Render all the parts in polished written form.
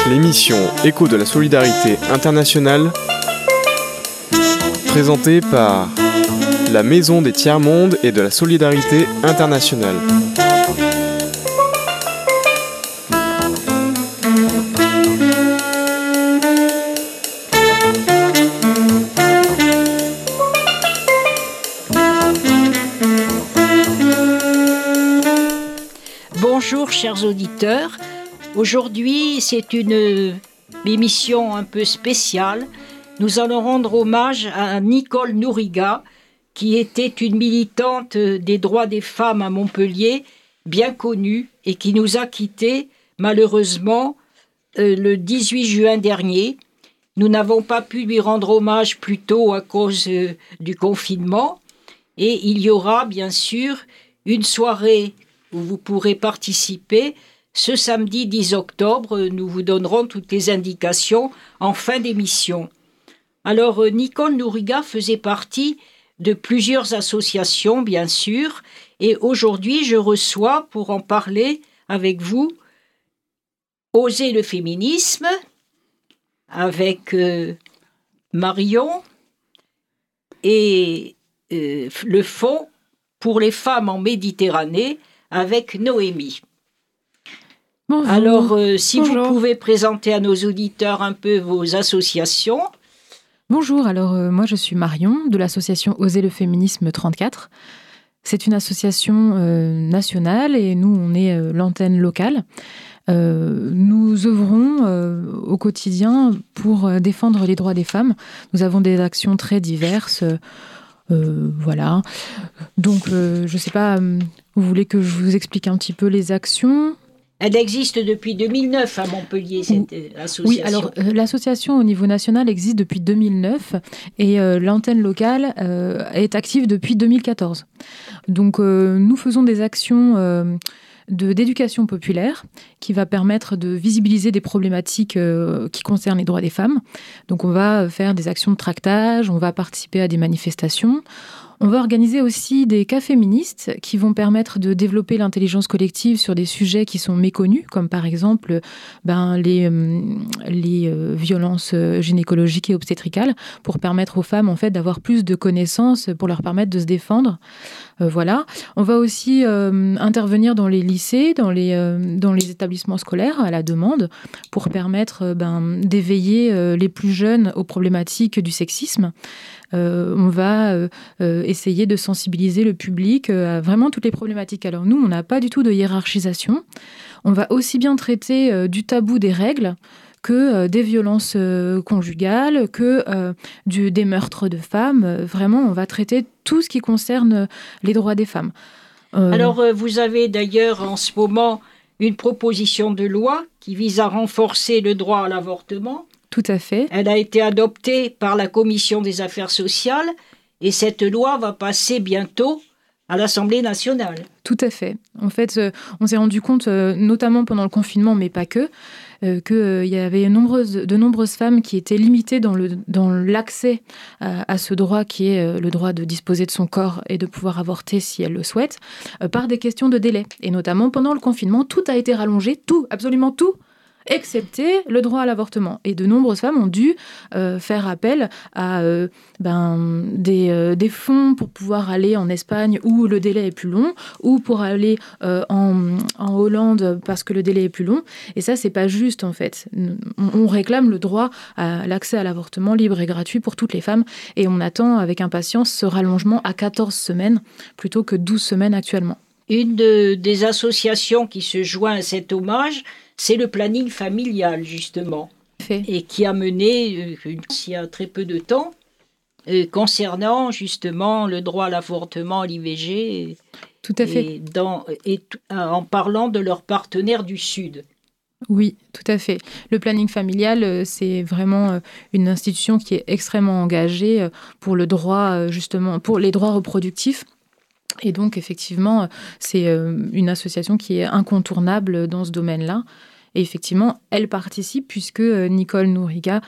L'émission Écho de la solidarité internationale, présentée par la Maison des Tiers-Mondes et de la solidarité internationale. Bonjour chers auditeurs, aujourd'hui c'est une émission un peu spéciale. Nous allons rendre hommage à Nicole Nouriga, qui était une militante des droits des femmes à Montpellier, bien connue, et qui nous a quittés malheureusement le 18 juin dernier. Nous n'avons pas pu lui rendre hommage plus tôt à cause du confinement, et il y aura bien sûr une soirée où vous pourrez participer. Ce samedi 10 octobre, nous vous donnerons toutes les indications en fin d'émission. Alors, Nicole Nouriga faisait partie de plusieurs associations, bien sûr, et aujourd'hui, je reçois, pour en parler avec vous, Oser le féminisme, avec Marion, et le Fonds pour les femmes en Méditerranée, avec Noémie. Bonjour. Alors, si Bonjour. vous pouvez présenter à nos auditeurs un peu vos associations. Bonjour, alors moi je suis Marion de l'association Oser le féminisme 34. C'est une association nationale et nous on est l'antenne locale. Nous œuvrons au quotidien pour défendre les droits des femmes. Nous avons des actions très diverses. Voilà. Donc, je ne sais pas, vous voulez que je vous explique un petit peu les actions ? Elle existe depuis 2009 à Montpellier, cette association. Oui, alors l'association au niveau national existe depuis 2009 et l'antenne locale est active depuis 2014. Donc, nous faisons des actions d'éducation populaire qui va permettre de visibiliser des problématiques qui concernent les droits des femmes. Donc on va faire des actions de tractage, on va participer à des manifestations. On va organiser aussi des cas féministes qui vont permettre de développer l'intelligence collective sur des sujets qui sont méconnus, comme par exemple les violences gynécologiques et obstétricales, pour permettre aux femmes en fait d'avoir plus de connaissances, pour leur permettre de se défendre. Voilà. On va aussi intervenir dans les lycées, dans les établissements scolaires à la demande, pour permettre d'éveiller les plus jeunes aux problématiques du sexisme. On va essayer de sensibiliser le public à vraiment toutes les problématiques. Alors nous, on n'a pas du tout de hiérarchisation. On va aussi bien traiter du tabou des règles que des violences conjugales, que des meurtres de femmes. Vraiment, on va traiter tout ce qui concerne les droits des femmes. Alors, vous avez d'ailleurs en ce moment une proposition de loi qui vise à renforcer le droit à l'avortement. Tout à fait. Elle a été adoptée par la Commission des affaires sociales et cette loi va passer bientôt à l'Assemblée nationale. Tout à fait. En fait, on s'est rendu compte, notamment pendant le confinement, mais pas que, qu'il y avait de nombreuses femmes qui étaient limitées dans l'accès à ce droit qui est le droit de disposer de son corps et de pouvoir avorter si elles le souhaitent, par des questions de délai. Et notamment, pendant le confinement, tout a été rallongé, tout, absolument tout, excepté le droit à l'avortement. Et de nombreuses femmes ont dû faire appel à des fonds pour pouvoir aller en Espagne où le délai est plus long, ou pour aller en Hollande parce que le délai est plus long. Et ça, c'est pas juste, en fait. On réclame le droit à l'accès à l'avortement libre et gratuit pour toutes les femmes. Et on attend avec impatience ce rallongement à 14 semaines plutôt que 12 semaines actuellement. Une des associations qui se joint à cet hommage, c'est le planning familial, justement, et qui a mené, il y a très peu de temps, concernant justement le droit à l'avortement, à l'IVG, tout à fait. En parlant de leurs partenaires du Sud. Oui, tout à fait. Le planning familial, c'est vraiment une institution qui est extrêmement engagée pour le droit, justement, pour les droits reproductifs. Et donc, effectivement, c'est une association qui est incontournable dans ce domaine-là. Et effectivement, elle participe puisque Nicole Nouriga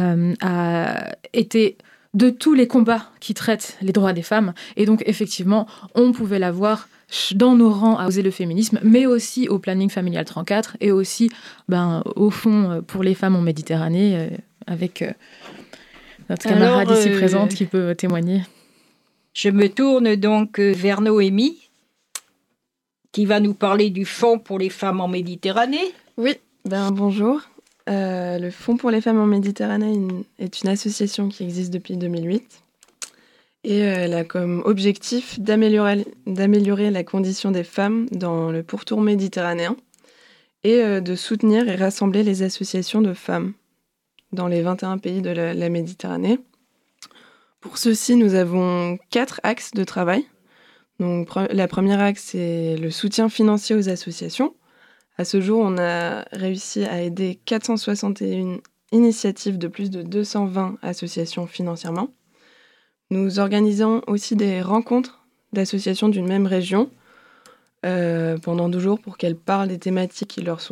a été de tous les combats qui traitent les droits des femmes. Et donc, effectivement, on pouvait la voir dans nos rangs à oser le féminisme, mais aussi au planning familial 34 et aussi, au fond, pour les femmes en Méditerranée, avec notre camarade ici présente qui peut témoigner. Je me tourne donc vers Noémie, qui va nous parler du Fonds pour les femmes en Méditerranée. Oui, bonjour. Le Fonds pour les femmes en Méditerranée est une association qui existe depuis 2008. Et elle a comme objectif d'améliorer la condition des femmes dans le pourtour méditerranéen et de soutenir et rassembler les associations de femmes dans les 21 pays de la Méditerranée. Pour ceci, nous avons 4 axes de travail. Donc, la première axe, c'est le soutien financier aux associations. À ce jour, on a réussi à aider 461 initiatives de plus de 220 associations financièrement. Nous organisons aussi des rencontres d'associations d'une même région pendant 2 jours pour qu'elles parlent des thématiques qui leur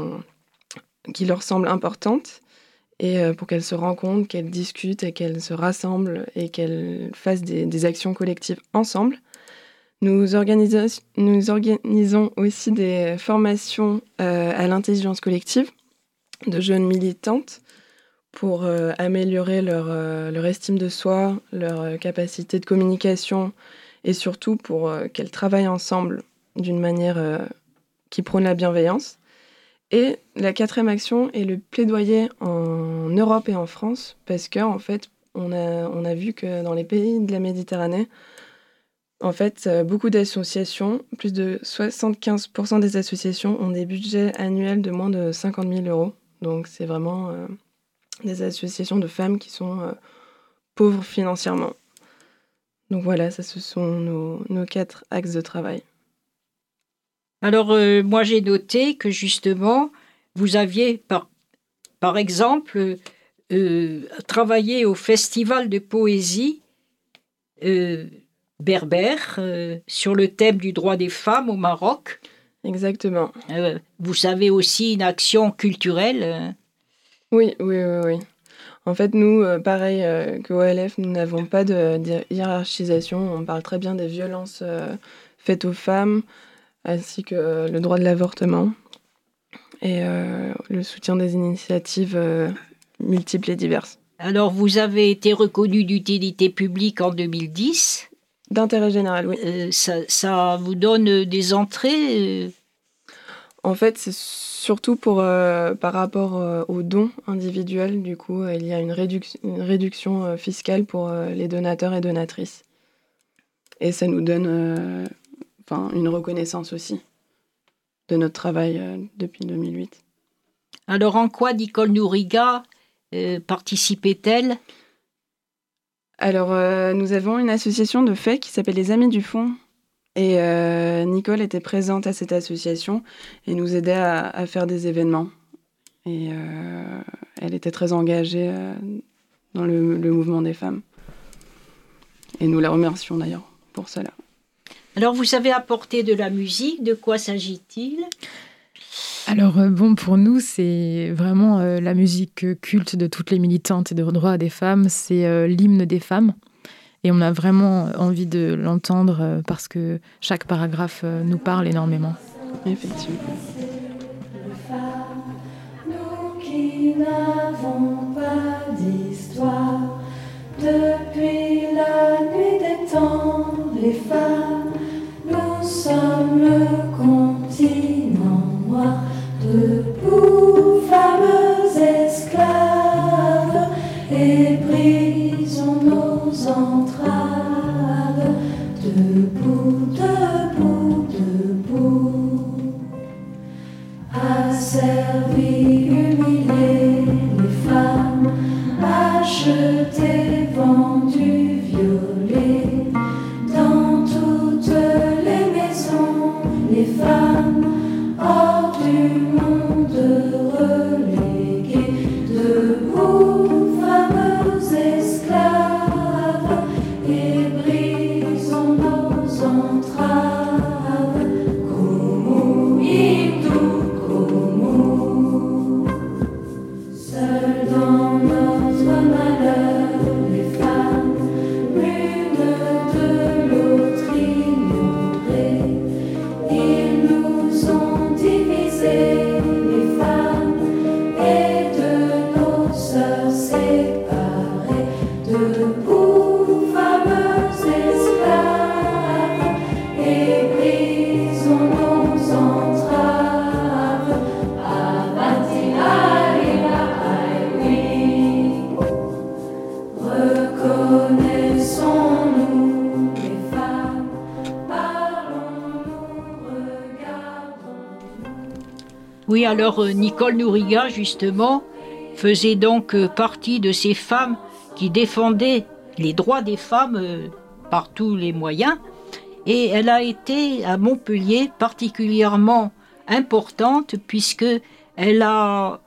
semblent importantes et pour qu'elles se rencontrent, qu'elles discutent et qu'elles se rassemblent et qu'elles fassent des actions collectives ensemble. Nous organisons aussi des formations à l'intelligence collective de jeunes militantes pour améliorer leur estime de soi, leur capacité de communication et surtout pour qu'elles travaillent ensemble d'une manière qui prône la bienveillance. Et la 4e action est le plaidoyer en Europe et en France parce qu'en fait, on a vu que dans les pays de la Méditerranée, en fait, beaucoup d'associations, plus de 75% des associations ont des budgets annuels de moins de 50 000 €. Donc c'est vraiment des associations de femmes qui sont pauvres financièrement. Donc voilà, ça ce sont nos 4 axes de travail. Alors moi j'ai noté que justement vous aviez par exemple travaillé au festival de poésie berbère sur le thème du droit des femmes au Maroc. Exactement. Vous savez aussi une action culturelle Oui. En fait, nous, pareil qu'OLF, nous n'avons pas de hiérarchisation. On parle très bien des violences faites aux femmes, ainsi que le droit de l'avortement et le soutien des initiatives multiples et diverses. Alors, vous avez été reconnu d'utilité publique en 2010. D'intérêt général, oui. Ça vous donne des entrées En fait, c'est surtout par rapport aux dons individuels. Du coup, il y a une réduction fiscale pour les donateurs et donatrices. Et ça nous donne une reconnaissance aussi de notre travail depuis 2008. Alors, en quoi Nicole Nouriga participait-elle ? Alors, nous avons une association de faits qui s'appelle les Amis du Fond. Et Nicole était présente à cette association et nous aidait à faire des événements. Et elle était très engagée dans le mouvement des femmes. Et nous la remercions d'ailleurs pour cela. Alors, vous avez apporté de la musique. De quoi s'agit-il ? Alors, pour nous, c'est vraiment la musique culte de toutes les militantes et de droits des femmes. C'est l'hymne des femmes. Et on a vraiment envie de l'entendre parce que chaque paragraphe nous parle énormément. Effectivement. Nous qui n'avons pas d'histoire, depuis la nuit des temps, les femmes, nous sommes le continent noir, debout, femmes esclaves, et brisons nos entraves, debout, debout, debout, asservis, humiliés, les femmes, achetées, vendues, violées, dans toutes les maisons, les femmes, hors du monde reléguées, debout, femmes esclaves, et brisons nos entraves, como hindou, como. Seules dans notre malheur, les femmes, l'une de l'autre ignorées, Oui, alors Nicole Nouriga, justement, faisait donc partie de ces femmes qui défendaient les droits des femmes par tous les moyens. Et elle a été à Montpellier particulièrement importante puisque elle a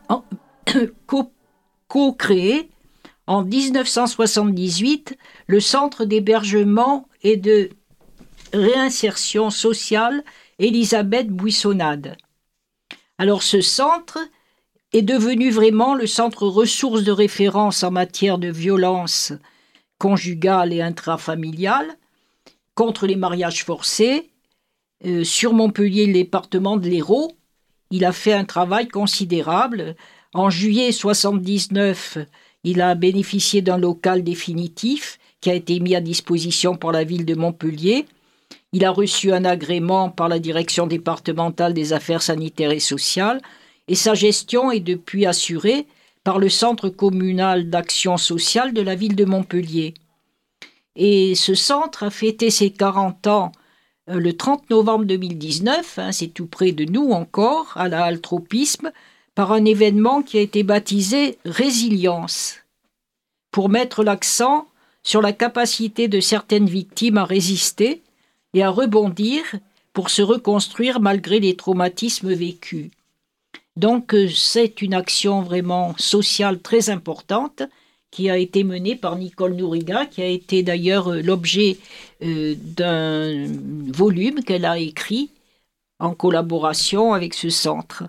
co-créé en 1978 le Centre d'hébergement et de réinsertion sociale Élisabeth Buissonnade. Alors ce centre est devenu vraiment le centre ressource de référence en matière de violence conjugale et intrafamiliale, contre les mariages forcés. Sur Montpellier, le département de l'Hérault, il a fait un travail considérable. En juillet 1979, il a bénéficié d'un local définitif qui a été mis à disposition par la ville de Montpellier. Il a reçu un agrément par la direction départementale des affaires sanitaires et sociales et sa gestion est depuis assurée par le Centre communal d'action sociale de la ville de Montpellier. Et ce centre a fêté ses 40 ans le 30 novembre 2019, c'est tout près de nous encore, à la Halle Tropisme, par un événement qui a été baptisé Résilience, pour mettre l'accent sur la capacité de certaines victimes à résister et à rebondir pour se reconstruire malgré les traumatismes vécus. Donc c'est une action vraiment sociale très importante qui a été menée par Nicole Nouriga, qui a été d'ailleurs l'objet d'un volume qu'elle a écrit en collaboration avec ce centre.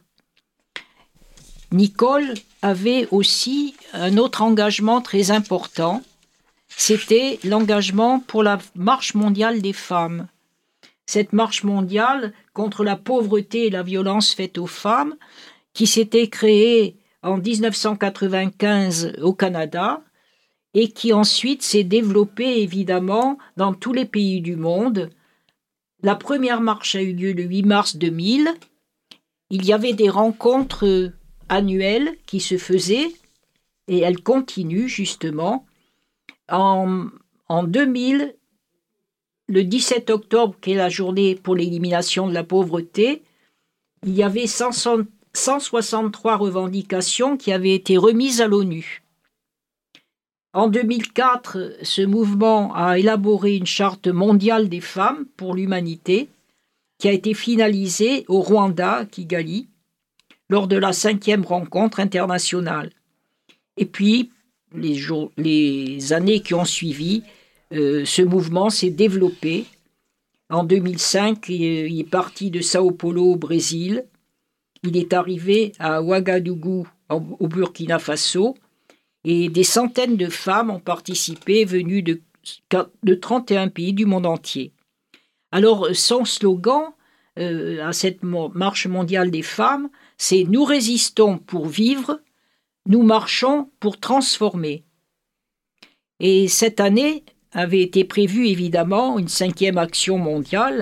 Nicole avait aussi un autre engagement très important, c'était l'engagement pour la marche mondiale des femmes. Cette marche mondiale contre la pauvreté et la violence faite aux femmes, qui s'était créée en 1995 au Canada et qui ensuite s'est développée évidemment dans tous les pays du monde. La première marche a eu lieu le 8 mars 2000. Il y avait des rencontres annuelles qui se faisaient et elles continuent justement. En 2000, le 17 octobre, qui est la journée pour l'élimination de la pauvreté, il y avait 163 revendications qui avaient été remises à l'ONU. En 2004, ce mouvement a élaboré une charte mondiale des femmes pour l'humanité qui a été finalisée au Rwanda, à Kigali, lors de la 5e rencontre internationale. Et puis, les années qui ont suivi, ce mouvement s'est développé. En 2005, il est parti de Sao Paulo au Brésil. Il est arrivé à Ouagadougou, au Burkina Faso, et des centaines de femmes ont participé, venues de 31 pays du monde entier. Alors, son slogan à cette marche mondiale des femmes, c'est « Nous résistons pour vivre, nous marchons pour transformer ». Et cette année avait été prévue évidemment une 5e action mondiale.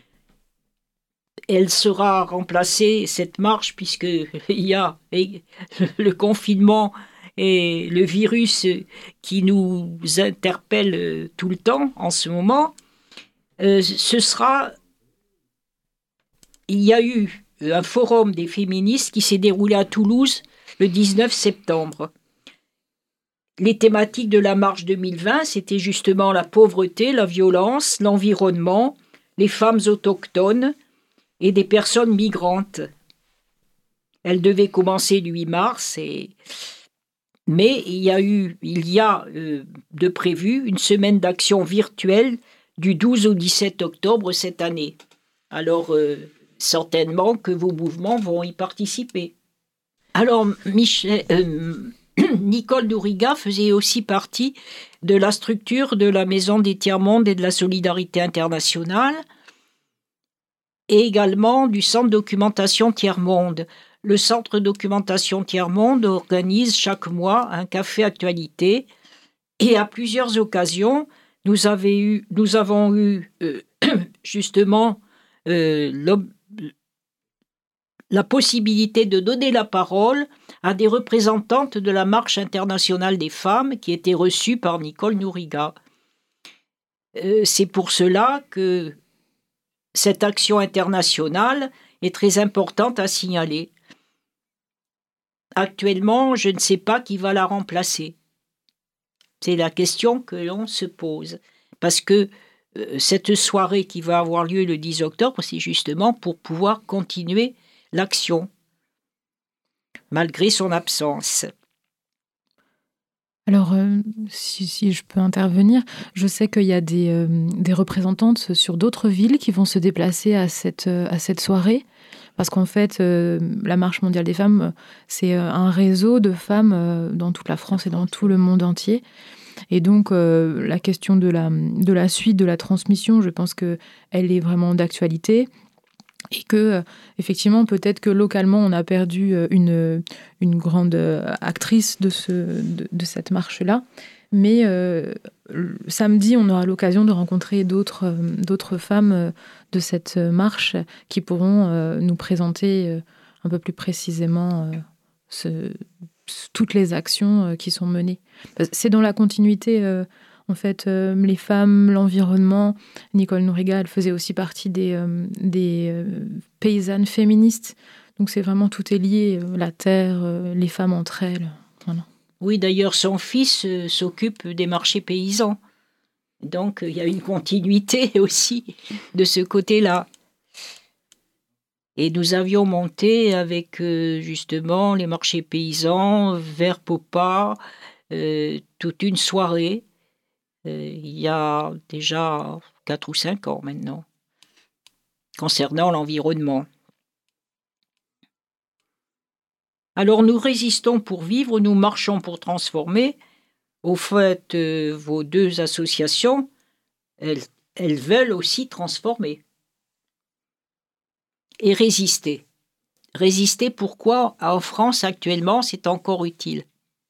Elle sera remplacée, cette marche, puisqu'il y a le confinement et le virus qui nous interpelle tout le temps en ce moment. Il y a eu un forum des féministes qui s'est déroulé à Toulouse le 19 septembre. Les thématiques de la marche 2020, c'était justement la pauvreté, la violence, l'environnement, les femmes autochtones et des personnes migrantes. Elle devait commencer le 8 mars, mais il y a de prévu une semaine d'action virtuelle du 12 au 17 octobre cette année. Alors, certainement que vos mouvements vont y participer. Alors, Nicole Nouriga faisait aussi partie de la structure de la Maison des Tiers-Mondes et de la Solidarité internationale et également du Centre documentation Tiers-Monde. Le Centre documentation Tiers-Monde organise chaque mois un café actualité et à plusieurs occasions, nous avons eu justement la possibilité de donner la parole à des représentantes de la Marche internationale des femmes qui étaient reçues par Nicole Nouriga. C'est pour cela que cette action internationale est très importante à signaler. Actuellement, je ne sais pas qui va la remplacer. C'est la question que l'on se pose. Parce que cette soirée qui va avoir lieu le 10 octobre, c'est justement pour pouvoir continuer l'action, malgré son absence. Alors, si je peux intervenir, je sais qu'il y a des représentantes sur d'autres villes qui vont se déplacer à cette soirée, parce qu'en fait, la Marche mondiale des femmes, c'est un réseau de femmes dans toute la France et dans tout le monde entier. Et donc, la question de la suite, de la transmission, je pense qu'elle est vraiment d'actualité. Et que, effectivement, peut-être que localement, on a perdu une grande actrice de cette marche-là. Mais samedi, on aura l'occasion de rencontrer d'autres femmes de cette marche qui pourront nous présenter un peu plus précisément toutes les actions qui sont menées. C'est dans la continuité... En fait, les femmes, l'environnement. Nicole Nouriga, elle faisait aussi partie des paysannes féministes. Donc c'est vraiment, tout est lié, la terre, les femmes entre elles. Voilà. Oui, d'ailleurs, son fils s'occupe des marchés paysans. Donc il y a une continuité aussi de ce côté-là. Et nous avions monté avec justement les marchés paysans vers Popa toute une soirée. Il y a déjà 4 ou 5 ans maintenant, concernant l'environnement. Alors nous résistons pour vivre, nous marchons pour transformer. Au fait, vos 2 associations, elles veulent aussi transformer. Et résister. Résister, pourquoi en France actuellement c'est encore utile?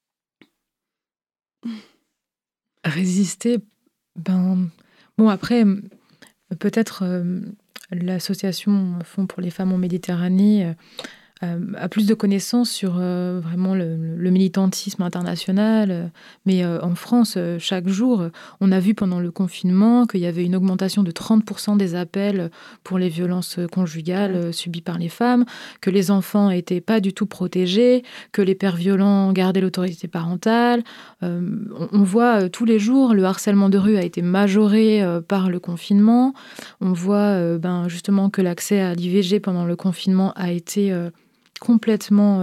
Résister, bon, après, peut-être l'association Fonds pour les femmes en Méditerranée a plus de connaissances sur vraiment le militantisme international. Mais en France, chaque jour, on a vu pendant le confinement qu'il y avait une augmentation de 30% des appels pour les violences conjugales subies par les femmes, que les enfants n'étaient pas du tout protégés, que les pères violents gardaient l'autorité parentale. On voit tous les jours, le harcèlement de rue a été majoré par le confinement. On voit justement que l'accès à l'IVG pendant le confinement a été... complètement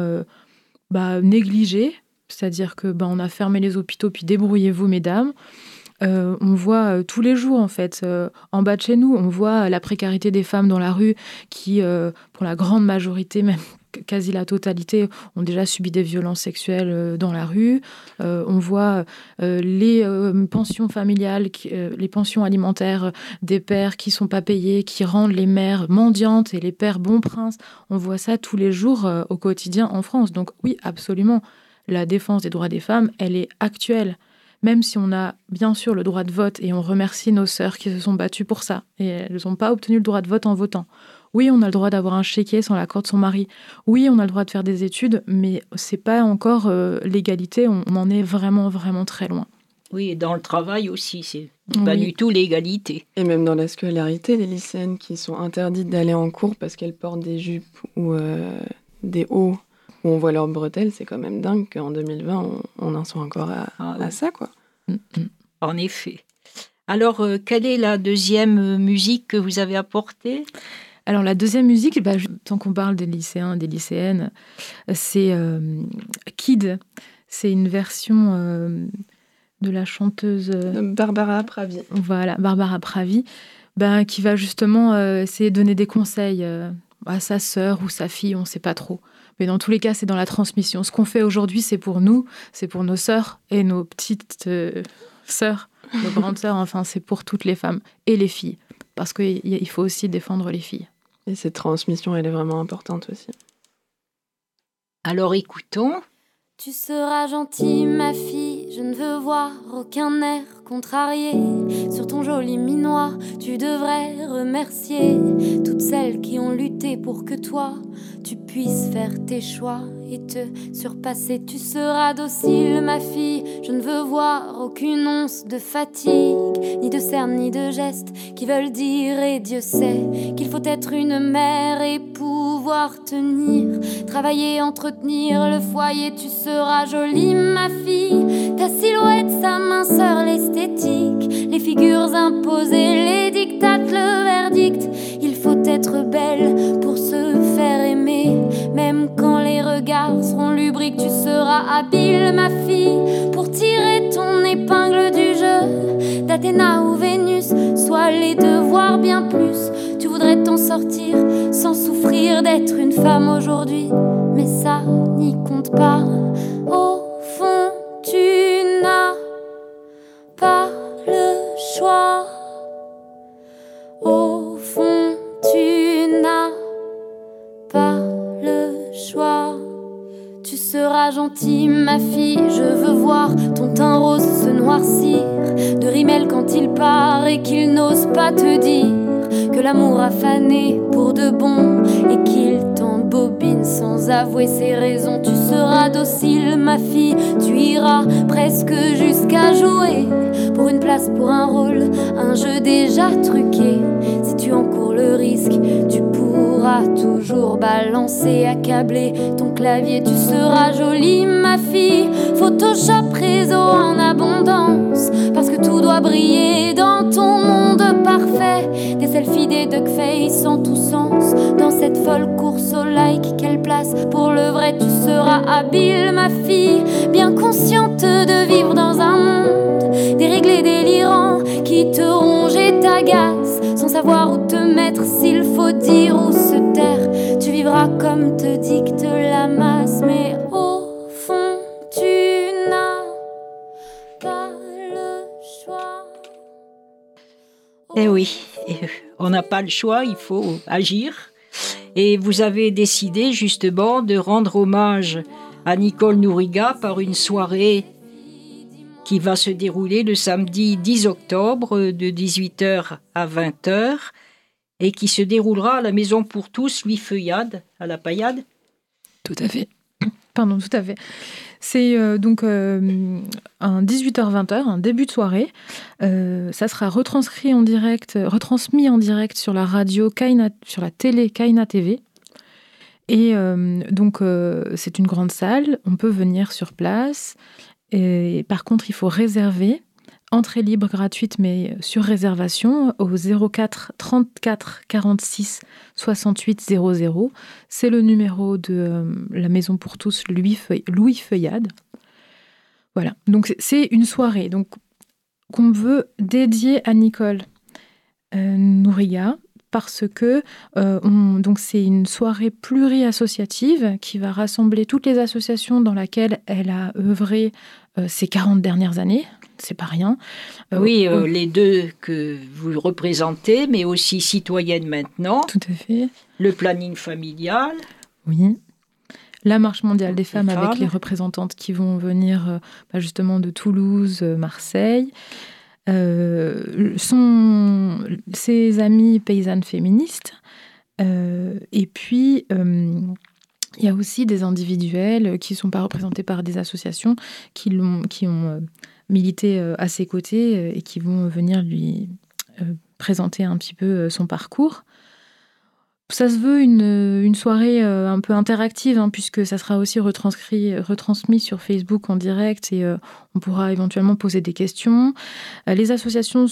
négligé, c'est-à-dire que on a fermé les hôpitaux, puis débrouillez-vous, mesdames. On voit tous les jours, en fait, en bas de chez nous, on voit la précarité des femmes dans la rue qui, pour la grande majorité, même quasi la totalité, ont déjà subi des violences sexuelles dans la rue. On voit les pensions familiales, les pensions alimentaires des pères qui ne sont pas payés, qui rendent les mères mendiantes et les pères bons princes. On voit ça tous les jours au quotidien en France. Donc oui, absolument, la défense des droits des femmes, elle est actuelle. Même si on a bien sûr le droit de vote, et on remercie nos sœurs qui se sont battues pour ça, et elles n'ont pas obtenu le droit de vote en votant. Oui, on a le droit d'avoir un chéquier sans l'accord de son mari. Oui, on a le droit de faire des études, mais c'est pas encore l'égalité. On en est vraiment, vraiment très loin. Oui, et dans le travail aussi, c'est pas du tout l'égalité. Et même dans la scolarité, les lycéennes qui sont interdites d'aller en cours parce qu'elles portent des jupes ou des hauts où on voit leurs bretelles, c'est quand même dingue qu'en 2020, on en soit encore à ça, quoi. En effet. Alors, quelle est la deuxième musique que vous avez apportée ? Alors, la deuxième musique, tant qu'on parle des lycéens, des lycéennes, c'est Kid. C'est une version de la chanteuse... Barbara Pravi. Voilà, Barbara Pravi, qui va justement essayer de donner des conseils à sa sœur ou sa fille, on ne sait pas trop. Mais dans tous les cas, c'est dans la transmission. Ce qu'on fait aujourd'hui, c'est pour nous, c'est pour nos sœurs et nos petites sœurs, nos grandes sœurs, enfin, c'est pour toutes les femmes et les filles. Parce qu'il faut aussi défendre les filles. Et cette transmission, elle est vraiment importante aussi. Alors écoutons. Tu seras gentille, ma fille, je ne veux voir aucun air contrarié. Sur ton joli minois, tu devrais remercier toutes celles qui ont lutté pour que toi, tu puisses faire tes choix et te surpasser. Tu seras docile, ma fille, je ne veux voir aucune once de fatigue, ni de cernes, ni de gestes qui veulent dire, et Dieu sait qu'il faut être une mère et pouvoir tenir, travailler, entretenir le foyer. Tu seras jolie, ma fille, ta silhouette, sa minceur, l'esthétique, les figures imposées, les dictates, le verdict. Il faut être belle pour se faire aimer, même quand les regards seront lubriques. Tu seras habile, ma fille, pour tirer ton épingle du jeu, d'Athéna ou Vénus, soit les deux, voire bien plus. Tu voudrais t'en sortir sans souffrir d'être une femme aujourd'hui, mais ça n'y compte pas. Au fond, tu n'as pas le choix. Au fond, tu n'as pas le choix. Tu seras gentille, ma fille, je veux voir ton teint rose se noircir de rimel quand il part et qu'il n'ose pas te dire que l'amour a fané pour de bon et qu'il t'embobine sans avouer ses raisons. Tu seras docile, ma fille, tu iras presque jusqu'à jouer pour une place, pour un rôle, un jeu déjà truqué. Si tu encours le risque, tu pourras toujours balancer, accabler ton clavier. Tu seras jolie, ma fille, Photoshop réseau en abondance, parce que tout doit briller dans ton monde parfait. Des selfies, des duckface en tous sens, dans cette folle course au like. Quelle place pour le vrai? Tu seras habile, ma fille, bien consciente de vivre dans un monde déréglé, délirant, qui te ronge et t'agace, sans savoir où te mettre, s'il faut dire ou se taire. Tu vivras comme te dicte la masse, mais au fond, tu n'as pas le choix. Eh oui, on n'a pas le choix, il faut agir. Et vous avez décidé justement de rendre hommage à Nicole Nouriga par une soirée qui va se dérouler le samedi 10 octobre de 18h à 20h et qui se déroulera à la Maison pour tous, Louis Feuillade, à la Paillade. Tout à fait. Pardon, tout à fait. C'est donc un 18h-20h, un début de soirée. Ça sera retransmis en direct sur la radio Kaina, sur la télé Kaina TV. Et donc, c'est une grande salle. On peut venir sur place. Et, par contre, il faut réserver. Entrée libre gratuite, mais sur réservation au 04 34 46 68 00. C'est le numéro de la Maison pour tous, Louis Feuillade. Voilà, donc c'est une soirée donc, qu'on veut dédier à Nicole Nouriga, parce que donc c'est une soirée pluri-associative qui va rassembler toutes les associations dans lesquelles elle a œuvré ces 40 dernières années. C'est pas rien. Oui, les deux que vous représentez, mais aussi Citoyenne maintenant. Tout à fait. Le planning familial. Oui. La Marche mondiale des femmes avec les représentantes qui vont venir justement de Toulouse, Marseille. Ses amies paysannes féministes. Et puis... il y a aussi des individuels qui ne sont pas représentés par des associations qui ont milité à ses côtés et qui vont venir lui présenter un petit peu son parcours. Ça se veut une soirée un peu interactive, puisque ça sera aussi retransmis sur Facebook en direct et on pourra éventuellement poser des questions. Les associations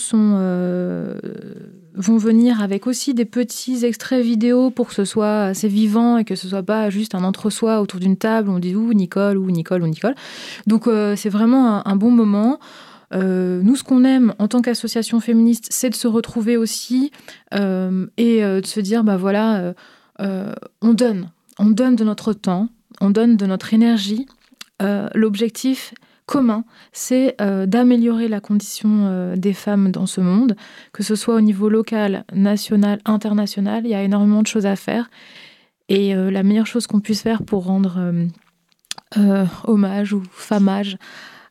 vont venir avec aussi des petits extraits vidéo pour que ce soit assez vivant et que ce soit pas juste un entre-soi autour d'une table où on dit Nicole. Donc c'est vraiment un bon moment. Nous, ce qu'on aime en tant qu'association féministe, c'est de se retrouver aussi et de se dire, on donne de notre temps, on donne de notre énergie. L'objectif commun, c'est d'améliorer la condition des femmes dans ce monde, que ce soit au niveau local, national, international. Il y a énormément de choses à faire. Et la meilleure chose qu'on puisse faire pour rendre hommage ou famage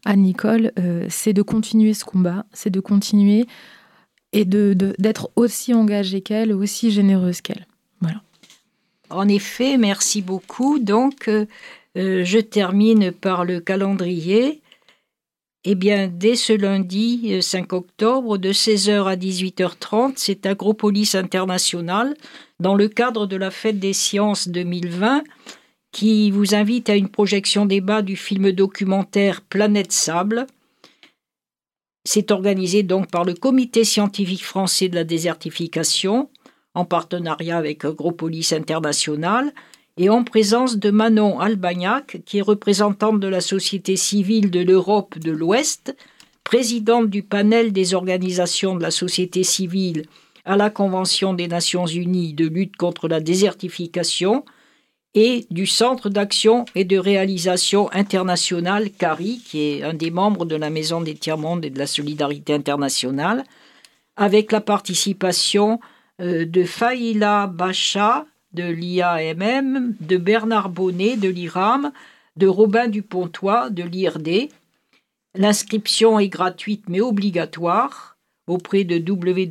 à Nicole, c'est de continuer ce combat, c'est de continuer et d'être aussi engagée qu'elle, aussi généreuse qu'elle. Voilà. En effet, merci beaucoup. Donc, je termine par le calendrier. Eh bien, dès ce lundi 5 octobre, de 16h à 18h30, c'est Agropolis International, dans le cadre de la Fête des Sciences 2020, qui vous invite à une projection débat du film documentaire Planète Sable. C'est organisé donc par le Comité scientifique français de la désertification, en partenariat avec Agropolis International, et en présence de Manon Albagnac, qui est représentante de la société civile de l'Europe de l'Ouest, présidente du panel des organisations de la société civile à la Convention des Nations Unies de lutte contre la désertification, et du Centre d'action et de réalisation internationale CARI, qui est un des membres de la Maison des Tiers-Mondes et de la Solidarité internationale, avec la participation de Faïla Bacha, de l'IAMM, de Bernard Bonnet, de l'IRAM, de Robin Dupontois, de l'IRD. L'inscription est gratuite mais obligatoire auprès de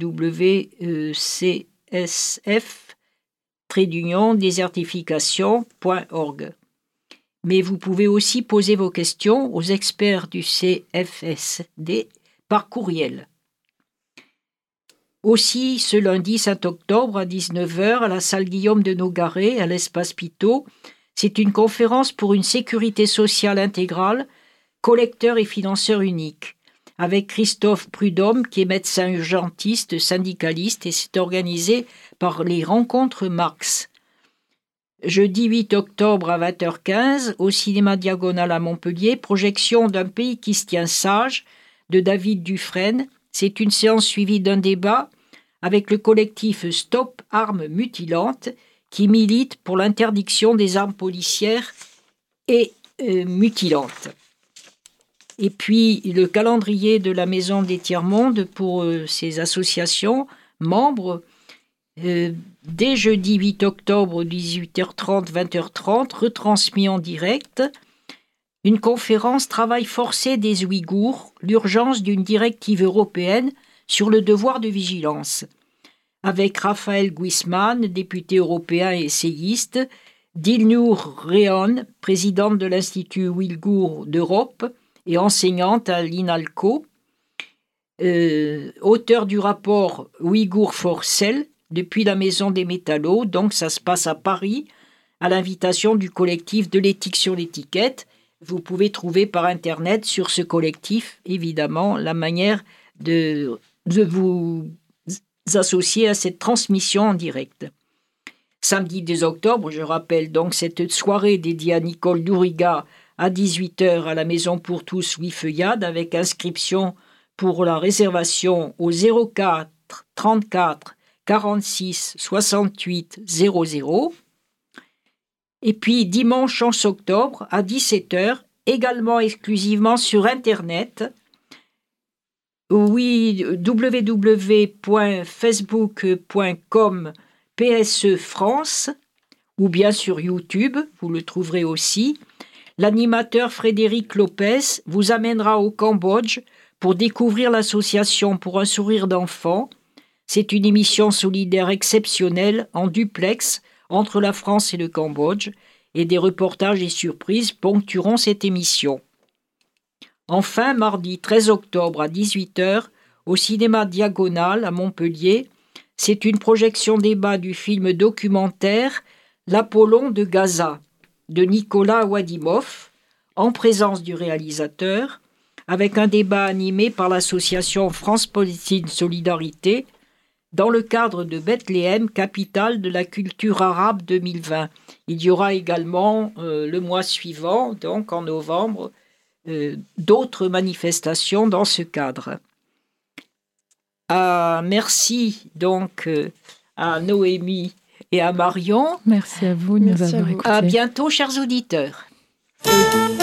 www.csf-désertification.org. Mais vous pouvez aussi poser vos questions aux experts du CFSD par courriel. Aussi, ce lundi 5 octobre à 19h, à la salle Guillaume de Nogaret, à l'espace Pitot, c'est une conférence pour une sécurité sociale intégrale, collecteur et financeur unique, avec Christophe Prudhomme, qui est médecin urgentiste, syndicaliste, et c'est organisé par les Rencontres Marx. Jeudi 8 octobre à 20h15, au cinéma Diagonale à Montpellier, projection d'un pays qui se tient sage, de David Dufresne. C'est une séance suivie d'un débat avec le collectif Stop Armes Mutilantes qui milite pour l'interdiction des armes policières et mutilantes. Et puis le calendrier de la Maison des Tiers-Mondes pour ces associations membres, dès jeudi 8 octobre 18h30, 20h30, retransmis en direct, une conférence « Travail forcé des Ouïghours, l'urgence d'une directive européenne sur le devoir de vigilance » avec Raphaël Guisman, député européen et essayiste, Dilnour Rehan, présidente de l'Institut Ouïghour d'Europe et enseignante à l'INALCO, auteur du rapport Ouïghour for Sale depuis la Maison des Métallos, donc ça se passe à Paris, à l'invitation du collectif de l'éthique sur l'étiquette. Vous pouvez trouver par Internet sur ce collectif, évidemment, la manière de vous associer à cette transmission en direct. Samedi 2 octobre, je rappelle donc cette soirée dédiée à Nicole Nouriga à 18h à la Maison pour tous Louis Feuillade avec inscription pour la réservation au 04 34 46 68 00. Et puis dimanche 11 octobre à 17h, également exclusivement sur Internet, oui, www.facebook.com PSE France ou bien sur YouTube, vous le trouverez aussi. L'animateur Frédéric Lopez vous amènera au Cambodge pour découvrir l'association Pour un sourire d'enfant. C'est une émission solidaire exceptionnelle en duplex entre la France et le Cambodge, et des reportages et surprises ponctueront cette émission. Enfin, mardi 13 octobre à 18h, au cinéma Diagonale à Montpellier, c'est une projection débat du film documentaire L'Apollon de Gaza de Nicolas Wadimov, en présence du réalisateur, avec un débat animé par l'association France-Palestine Solidarité, dans le cadre de Bethléem, capitale de la culture arabe 2020. Il y aura également le mois suivant, donc en novembre, d'autres manifestations dans ce cadre. Merci donc à Noémie et à Marion. Merci à vous de nous avoir écoutés. À bientôt, chers auditeurs.